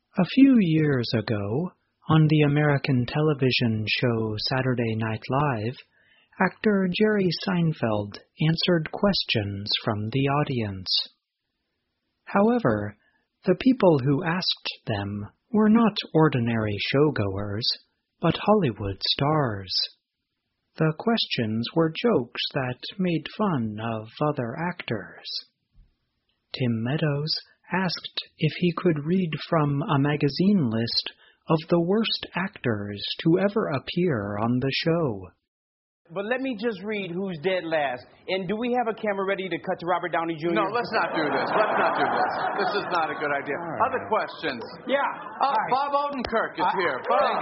A few years ago, on the American television show Saturday Night Live, actor Jerry Seinfeld answered questions from the audience. However, the people who asked them were not ordinary showgoers, but Hollywood stars. The questions were jokes that made fun of other actors. Tim Meadows asked if he could read from a magazine list of the worst actors to ever appear on the show. But let me just read who's dead last. And do we have a camera ready to cut to Robert Downey Jr.? No, let's not do this. Let's not do this. This is not a good idea. Right. Other questions? Yeah. Bob Odenkirk is here. Bob.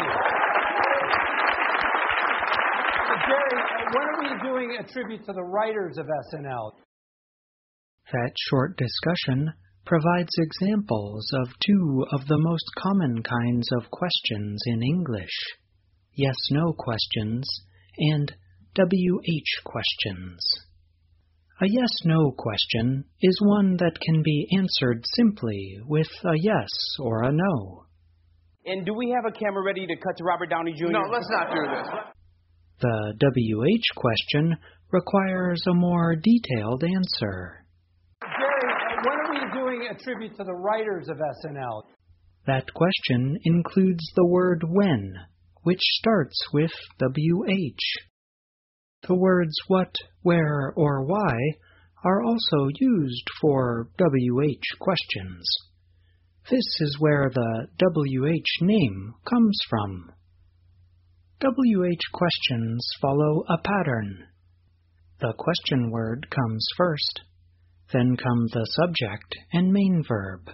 Jerry, when are we doing a tribute to the writers of SNL? That short discussion provides examples of two of the most common kinds of questions in English: yes-no questions and WH questions. A yes-no question is one that can be answered simply with a yes or a no. And do we have a camera ready to cut to Robert Downey Jr.? No, let's not do this. The WH question requires a more detailed answer. Jerry, when are we doing a tribute to the writers of SNL? That question includes the word when, which starts with WH. The words what, where, or why are also used for WH questions. This is where the WH name comes from. WH questions follow a pattern. The question word comes first, then come the subject and main verb.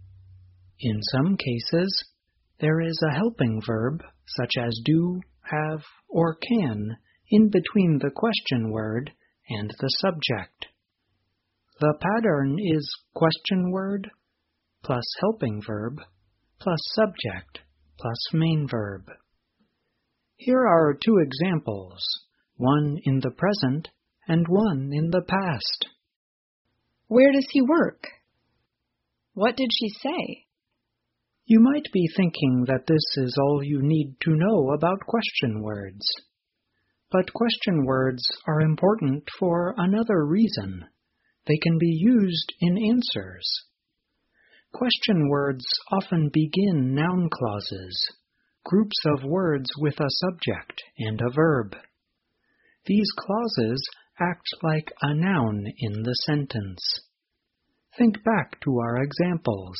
In some cases, there is a helping verb, such as do, have, or can, in between the question word and the subject. The pattern is question word plus helping verb plus subject plus main verb. Here are two examples, one in the present and one in the past. Where does he work? What did she say? You might be thinking that this is all you need to know about question words. But question words are important for another reason. They can be used in answers. Question words often begin noun clauses, groups of words with a subject and a verb. These clauses act like a noun in the sentence. Think back to our examples.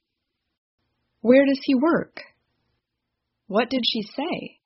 Where does he work? What did she say?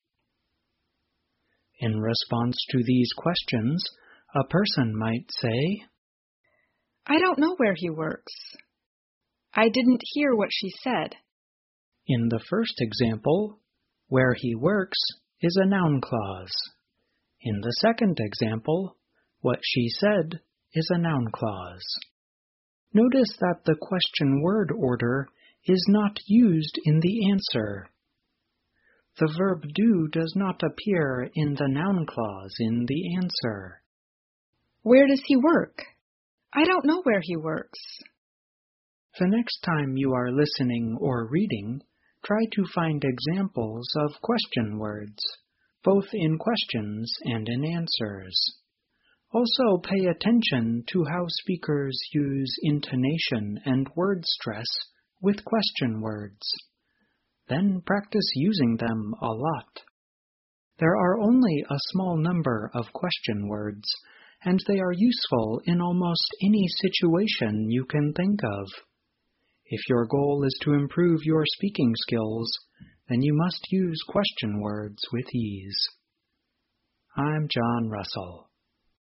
In response to these questions, a person might say, I don't know where he works. I didn't hear what she said. In the first example, where he works is a noun clause. In the second example, what she said is a noun clause. Notice that the question word order is not used in the answer. The verb do does not appear in the noun clause in the answer. Where does he work? I don't know where he works. The next time you are listening or reading, try to find examples of question words, both in questions and in answers. Also pay attention to how speakers use intonation and word stress with question words. Then practice using them a lot. There are only a small number of question words, and they are useful in almost any situation you can think of. If your goal is to improve your speaking skills, then you must use question words with ease. I'm John Russell.